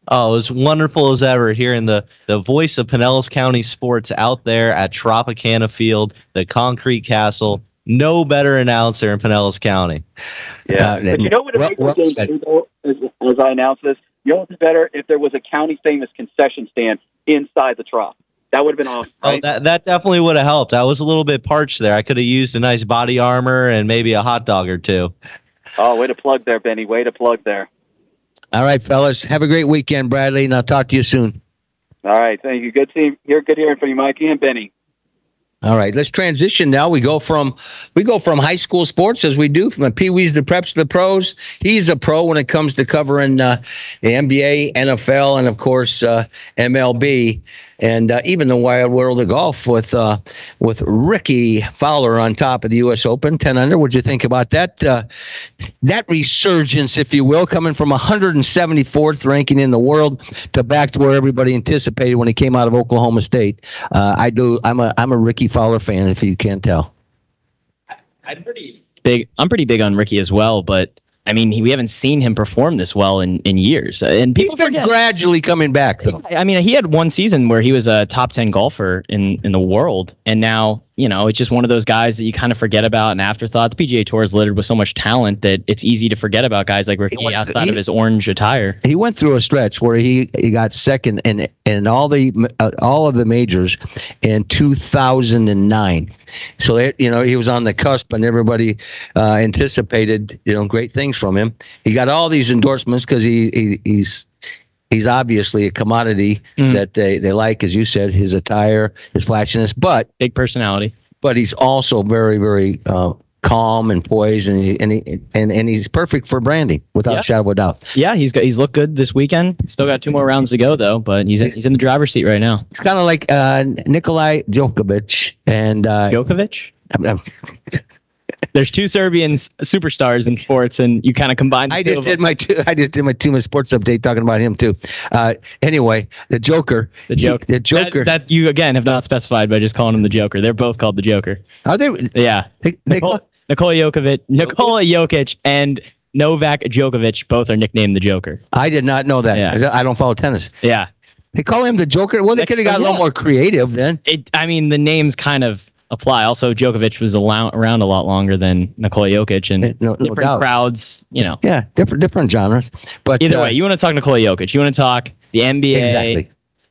Oh, it was wonderful as ever hearing the voice of Pinellas County sports out there at Tropicana Field, the Concrete Castle. No better announcer in Pinellas County. Yeah. But you know what would make this game though, as I announce this? You know what's better? If there was a county famous concession stand inside the Trop. That would have been awesome. Right? Oh, that definitely would have helped. I was a little bit parched there. I could have used a nice body armor and maybe a hot dog or two. Oh, way to plug there, Benny. Way to plug there. All right, fellas. Have a great weekend, Bradley, and I'll talk to you soon. All right. Thank you. Good hearing from you, Mikey and Benny. All right, let's transition now. We go from high school sports as we do from the Pee-wees, the preps, the pros. He's a pro when it comes to covering the NBA, NFL, and of course MLB, and even the wild world of golf with Ricky Fowler on top of the U.S. Open 10 under. What'd you think about that? That resurgence, if you will, coming from 174th ranking in the world to back to where everybody anticipated when he came out of Oklahoma State. I'm a Ricky Fowler fan, if you can't tell. I'm pretty big on Ricky as well, but I mean, we haven't seen him perform this well in years. And he's been gradually coming back, though. I mean, he had one season where he was a top 10 golfer in the world, and now, you know, it's just one of those guys that you kind of forget about, an afterthought. The PGA Tour is littered with so much talent that it's easy to forget about guys like Ricky outside of his orange attire. He went through a stretch where he got second in all of the majors in 2009. So he was on the cusp, and everybody anticipated great things from him. He got all these endorsements because he's obviously a commodity that they like, as you said, his attire, his flashiness, but big personality. But he's also very, very calm and poised, and he's perfect for branding without a shadow of a doubt. Yeah, he's looked good this weekend. Still got 2 more rounds to go though, but he's in the driver's seat right now. It's kind of like Nikolai Djokovic and Djokovic. There's 2 Serbian superstars in sports, and you kind of combine. I just did my 2-minute sports update talking about him too. Anyway, the Joker. The Joker. That you again have not specified by just calling him the Joker. They're both called the Joker. Are they? Yeah. Nikola Jokic, and Novak Djokovic both are nicknamed the Joker. I did not know that. Yeah. I don't follow tennis. Yeah. They call him the Joker. Well, they could have got a little more creative then. The names kind of apply. Also, Djokovic was around a lot longer than Nikola Jokic, and different crowds, Yeah, different genres. But either way, you want to talk Nikola Jokic. You want to talk the NBA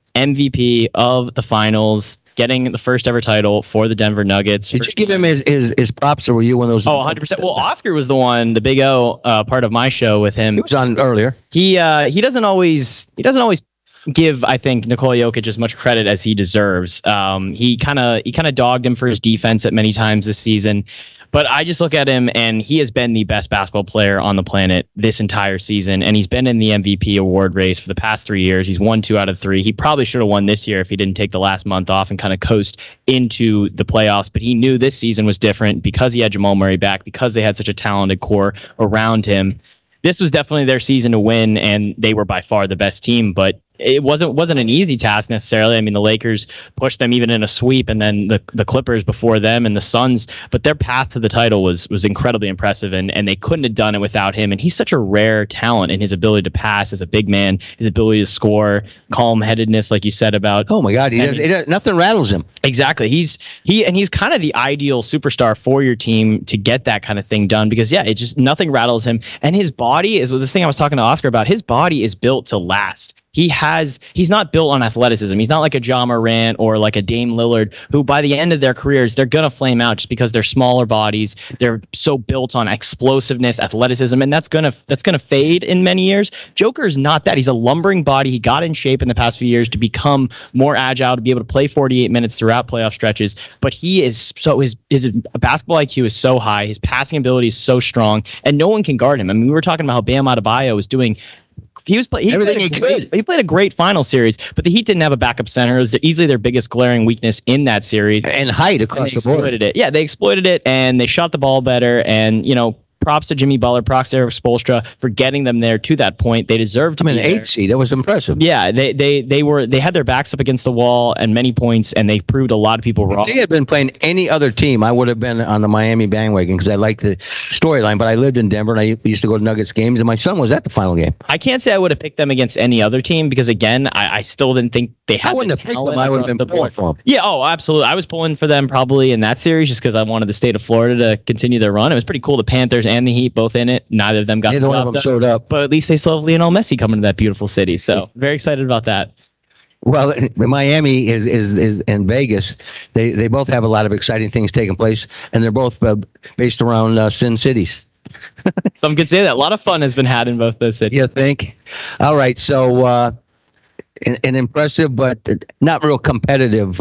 MVP of the finals, getting the first ever title for the Denver Nuggets. Did you give him his props, or were you one of those? Oh, 100%. Well, Oscar was the one, the Big O part of my show with him. He was on earlier. He doesn't always give, I think, Nikola Jokic as much credit as he deserves. He kind of dogged him for his defense at many times this season. But I just look at him, and he has been the best basketball player on the planet this entire season, and he's been in the MVP award race for the past 3 years. He's won 2 out of 3. He probably should have won this year if he didn't take the last month off and kind of coast into the playoffs. But he knew this season was different because he had Jamal Murray back, because they had such a talented core around him. This was definitely their season to win, and they were by far the best team, but it wasn't an easy task necessarily. I mean, the Lakers pushed them even in a sweep, and then the Clippers before them, and the Suns. But their path to the title was incredibly impressive, and they couldn't have done it without him. And he's such a rare talent in his ability to pass as a big man, his ability to score, calm-headedness, like you said about. Oh my God, nothing rattles him. Exactly. He's kind of the ideal superstar for your team to get that kind of thing done, because it just nothing rattles him, and his body is the thing I was talking to Oscar about. His body is built to last. He's not built on athleticism. He's not like a Ja Morant or like a Dame Lillard, who by the end of their careers, they're going to flame out just because they're smaller bodies. They're so built on explosiveness, athleticism, and that's going to fade in many years. Joker's not that. He's a lumbering body. He got in shape in the past few years to become more agile, to be able to play 48 minutes throughout playoff stretches. But his basketball IQ is so high. His passing ability is so strong, and no one can guard him. I mean, we were talking about how Bam Adebayo was doing. He played a great final series, but the Heat didn't have a backup center. It was easily their biggest glaring weakness in that series. And height across the board. Yeah, they exploited it, and they shot the ball better, and props to Jimmy Butler, props to Eric Spoelstra for getting them there to that point. They deserved to be an 8th seed. That was impressive. Yeah, they had their backs up against the wall and many points, and they proved a lot of people wrong. If they had been playing any other team, I would have been on the Miami bandwagon because I like the storyline. But I lived in Denver, and I used to go to Nuggets games, and my son was at the final game. I can't say I would have picked them against any other team because, again, I still didn't think they had. I wouldn't have picked them. I would have been pulling for them. Yeah, absolutely. I was pulling for them probably in that series just because I wanted the state of Florida to continue their run. It was pretty cool. The Panthers and the Heat both in it. Neither of them got Neither one of them showed up. But at least they still have Lionel Messi coming to that beautiful city. So very excited about that. Well, Miami is in Vegas. They both have a lot of exciting things taking place, and they're both based around Sin Cities. Some could say that. A lot of fun has been had in both those cities. You think? All right, so an impressive but not real competitive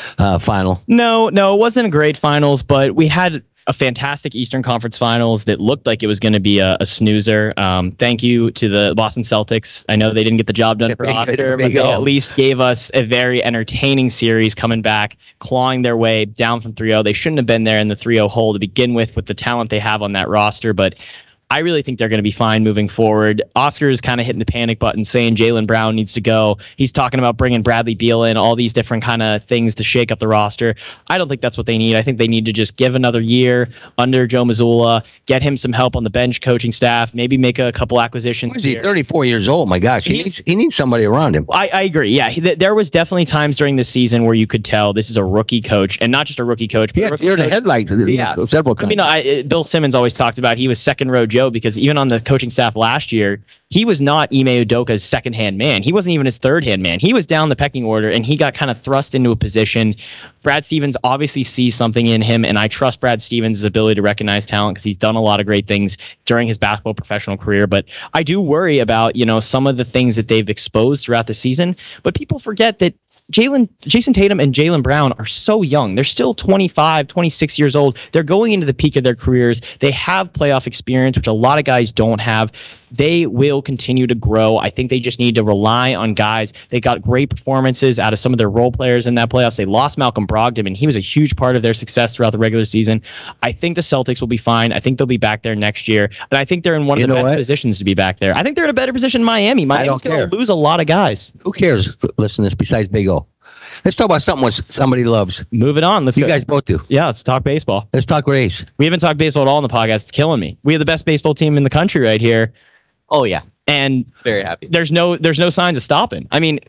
final. No, it wasn't a great finals, but we had a fantastic Eastern Conference Finals that looked like it was going to be a snoozer. Thank you to the Boston Celtics. I know they didn't get the job done for Oscar, but they at least gave us a very entertaining series coming back, clawing their way down from 3-0. They shouldn't have been there in the 3-0 hole to begin with the talent they have on that roster, but I really think they're going to be fine moving forward. Oscar is kind of hitting the panic button, saying Jaylen Brown needs to go. He's talking about bringing Bradley Beal in, all these different kind of things to shake up the roster. I don't think that's what they need. I think they need to just give another year under Joe Mazzulla, get him some help on the bench coaching staff, maybe make a couple acquisitions. He's 34 years old. My gosh, he needs somebody around him. I agree. Yeah, there was definitely times during this season where you could tell this is a rookie coach, and not just a rookie coach. But you're the headlights. Yeah, several times. Bill Simmons always talked about he was second row Joe because even on the coaching staff last year, he was not Ime Udoka's second-hand man. He wasn't even his third-hand man. He was down the pecking order, and he got kind of thrust into a position. Brad Stevens obviously sees something in him, and I trust Brad Stevens' ability to recognize talent because he's done a lot of great things during his basketball professional career. But I do worry about, some of the things that they've exposed throughout the season. But people forget that Jason Tatum and Jaylen Brown are so young. They're still 25, 26 years old. They're going into the peak of their careers. They have playoff experience, which a lot of guys don't have. They will continue to grow. I think they just need to rely on guys. They got great performances out of some of their role players in that playoffs. They lost Malcolm Brogdon, and he was a huge part of their success throughout the regular season. I think the Celtics will be fine. I think they'll be back there next year. And I think they're in one of the best positions to be back there. I think they're in a better position than Miami. Miami's going to lose a lot of guys. Who cares? Listen to this besides Big O. Let's talk about something somebody loves. Moving on. You guys both do. Yeah, let's talk baseball. Let's talk Rays. We haven't talked baseball at all on the podcast. It's killing me. We have the best baseball team in the country right here. Oh, yeah. And very happy. There's no signs of stopping. I mean,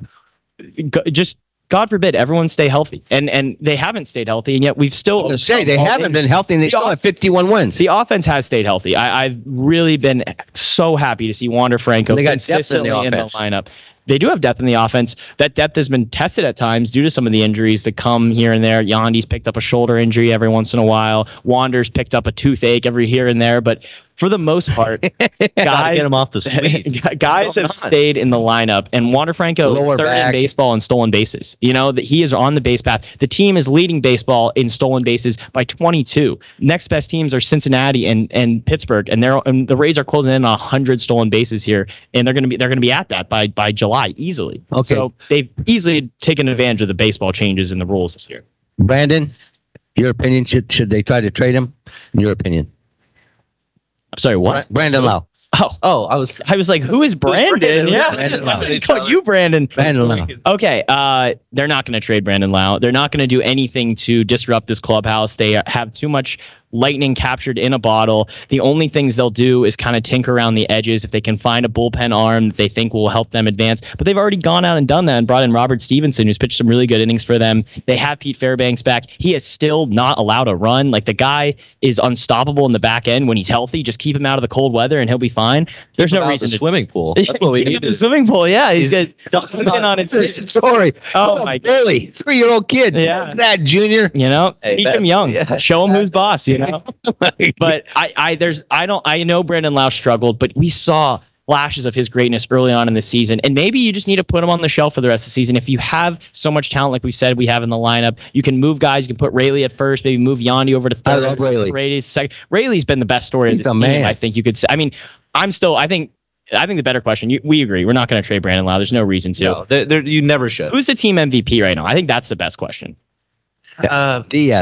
just God forbid everyone stay healthy. And they haven't stayed healthy, and yet we've still... they haven't been healthy, and they still have 51 wins. The offense has stayed healthy. I've really been so happy to see Wander Franco consistently in the lineup. They do have depth in the offense. That depth has been tested at times due to some of the injuries that come here and there. Yandy's picked up a shoulder injury every once in a while. Wander's picked up a toothache every here and there. But for the most part, guys get him off the suite. Guys have stayed in the lineup. And Wander Franco is third in baseball in stolen bases. That he is on the base path. The team is leading baseball in stolen bases by 22. Next best teams are Cincinnati and Pittsburgh, and the Rays are closing in on 100 stolen bases here, and they're going to be at that by July easily. Okay. So they've easily taken advantage of the baseball changes in the rules this year. Brandon, your opinion, should they try to trade him? In your opinion? I'm sorry, what? Brandon Lau. Oh, I was like, who is Brandon? Yeah, Brandon Lau. I called you Brandon. Brandon Lau. Okay, they're not going to trade Brandon Lau. They're not going to do anything to disrupt this clubhouse. They have too much lightning captured in a bottle. The only things they'll do is kind of tinker around the edges if they can find a bullpen arm that they think will help them advance. But they've already gone out and done that and brought in Robert Stevenson, who's pitched some really good innings for them. They have Pete Fairbanks back. He is still not allowed to run. Like, the guy is unstoppable in the back end when he's healthy. Just keep him out of the cold weather and he'll be fine. There's no reason to swimming pool. That's what we need. The swimming pool, yeah. He's on his story. Oh my God. Really? 3-year-old kid. Yeah. What's that, Junior? Keep him young. Yeah. Show him who's boss, But I know Brandon Lau struggled, but we saw flashes of his greatness early on in the season. And maybe you just need to put him on the shelf for the rest of the season. If you have so much talent, like we said, we have in the lineup, you can move guys. You can put Rayleigh at first, maybe move Yandy over to third. I love Rayleigh. Rayleigh's second. Rayleigh's been the best story of the team, I think you could say. I mean, I think the better question, we agree. We're not going to trade Brandon Lau. There's no reason to. No, you never should. Who's the team MVP right now? I think that's the best question. Diaz.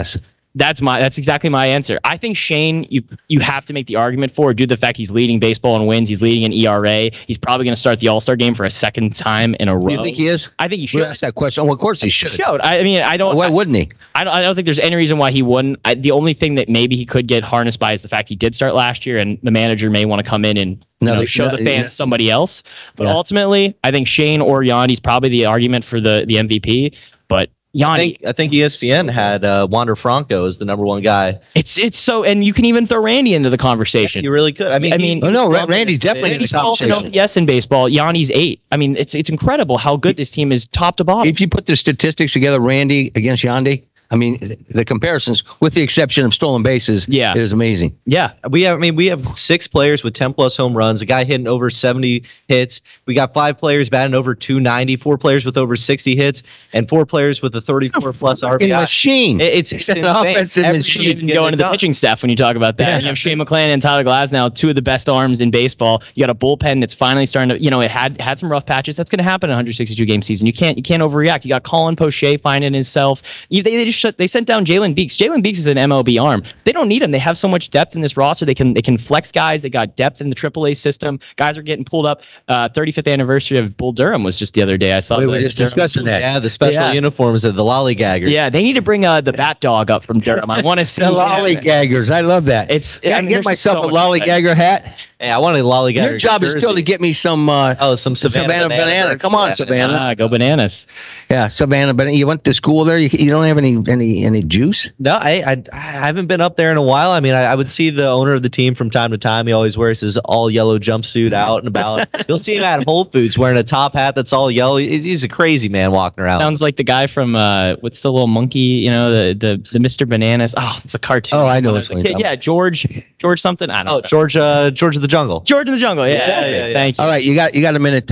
That's exactly my answer. I think Shane, you have to make the argument for due to the fact he's leading baseball in wins, he's leading in ERA. He's probably going to start the All-Star game for a second time in a row. You think he is? I think he should. Ask that question. Well, of course he should. I mean, I don't. Why wouldn't he? I don't think there's any reason why he wouldn't. The only thing that maybe he could get harnessed by is the fact he did start last year, and the manager may want to come in and show the fans somebody else. But ultimately, I think Shane or Yandy's probably the argument for the MVP. But Yandy, I think ESPN had Wander Franco as the number one guy. It's so, and you can even throw Randy into the conversation. You really could. I mean, Randy's definitely in the conversation. Yes, in baseball, Yandy's 8. I mean, it's incredible how good this team is, top to bottom. If you put the statistics together, Randy against Yandy, I mean, the comparisons, with the exception of stolen bases, is amazing. Yeah, we have 6 players with 10 plus home runs. A guy hitting over 70 hits. We got 5 players batting over 290. 4 players with over 60 hits, and 4 players with a 34 plus RBI machine. It's an offensive machine. You can go into the pitching staff when you talk about that. Yeah. You have Shane McClanahan and Tyler Glasnow, 2 of the best arms in baseball. You got a bullpen that's finally starting to. It had some rough patches. That's going to happen in a 162 game season. You can't overreact. You got Colin Poche finding himself. They sent down Jalen Beeks. Jalen Beeks is an MLB arm. They don't need him. They have so much depth in this roster. They can flex guys. They got depth in the AAA system. Guys are getting pulled up. 35th anniversary of Bull Durham was just the other day. I saw. We were just discussing that. Yeah, the special uniforms of the lollygaggers. Yeah, they need to bring the bat dog up from Durham. I want to see the lollygaggers. I love that. Can I get myself a lollygagger hat? Hey, I want a lollygagger. Your job is still to get me some Savannah banana. Come on, Savannah. Go bananas. Yeah, Savannah banana. You went to school there. You don't have any juice? No, I haven't been up there in a while. I mean, I would see the owner of the team from time to time. He always wears his all yellow jumpsuit out and about. You'll see him at Whole Foods wearing a top hat that's all yellow. He's a crazy man walking around. Sounds like the guy from what's the little monkey? The Mr. Bananas. Oh, it's a cartoon. Oh, I know. Yeah, George something. I don't know. George of the Jungle. George in the Jungle. Yeah. Thank you. All right, you got a minute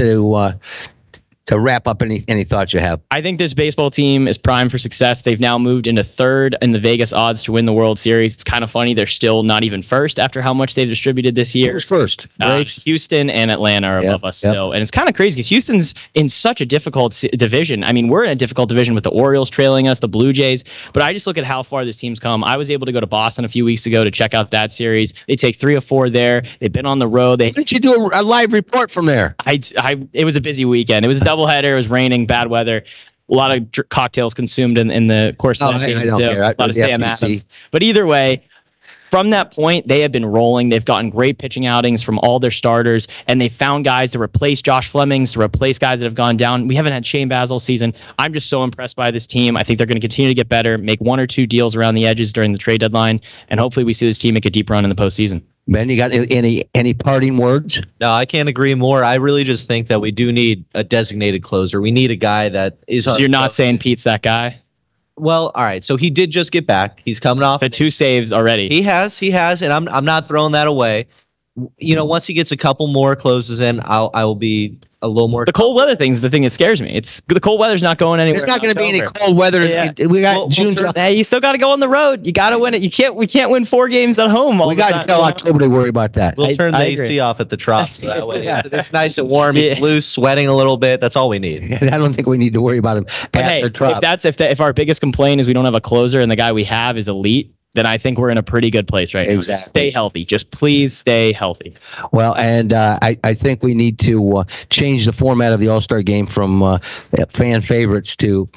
to wrap up any thoughts you have. I think this baseball team is primed for success. They've now moved into 3rd in the Vegas odds to win the World Series. It's kind of funny. They're still not even 1st after how much they've distributed this year. Who's first? Houston and Atlanta are above us still. And it's kind of crazy because Houston's in such a difficult division. I mean, we're in a difficult division with the Orioles trailing us, the Blue Jays. But I just look at how far this team's come. I was able to go to Boston a few weeks ago to check out that series. They take 3 or 4 there. They've been on the road. Why didn't you do a live report from there? It was a busy weekend. It was a doubleheader. It was raining, bad weather, a lot of cocktails consumed in the course of that game. I don't care. A lot of stay-in Athens. But either way, from that point, they have been rolling. They've gotten great pitching outings from all their starters, and they found guys to replace Josh Flemings, to replace guys that have gone down. We haven't had Shane Basil season. I'm just so impressed by this team. I think they're going to continue to get better, make 1 or 2 deals around the edges during the trade deadline, and hopefully we see this team make a deep run in the postseason. Ben, you got any parting words? No, I can't agree more. I really just think that we do need a designated closer. We need a guy that is. So you're not saying Pete's that guy? Well, all right. So he did just get back. He's coming off 2 saves already. He has, and I'm not throwing that away. Once he gets a couple more closes in, I will be a little more. The cold weather thing's the thing that scares me. The cold weather's not going anywhere. There's not going to be any cold weather. Yeah. We got June. Hey, you still got to go on the road. You got to win it. We can't win 4 games at home. We got until October to worry about that. We'll turn the AC off at the Trop, so that way it's nice and warm. He's loose, sweating a little bit. That's all we need. I don't think we need to worry about him at the Trop. If our biggest complaint is we don't have a closer and the guy we have is elite, then I think we're in a pretty good place right now. Exactly. Stay healthy. Just please stay healthy. Well, and I think we need to change the format of the All-Star game from fan favorites to,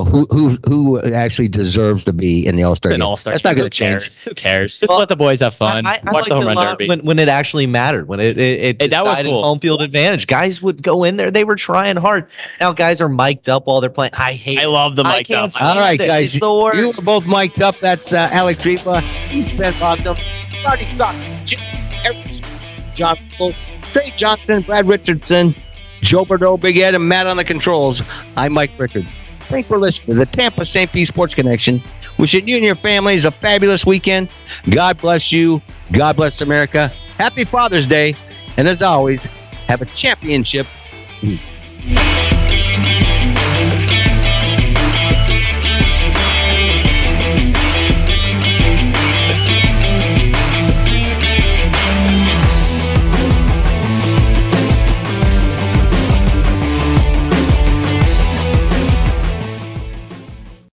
who actually deserves to be in the All-Star game. That's not going to change. Who cares? Just let the boys have fun. Watch the home run derby. When it actually mattered, when it that was cool. Home field advantage. Guys would go in there. They were trying hard. Now guys are mic'd up while they're playing. I love the mic'd up. All right, guys. You were both mic'd up. That's Alex Tripa. He's Ben Bogdan. Marty Sock. John Cole, Trey Johnson, Brad Richardson, Joe Bordeaux, Big Ed, and Matt on the controls. I'm Mike Rickard. Thanks for listening to the Tampa St. Pete Sports Connection. Wishing you and your families a fabulous weekend. God bless you. God bless America. Happy Father's Day. And as always, have a championship week.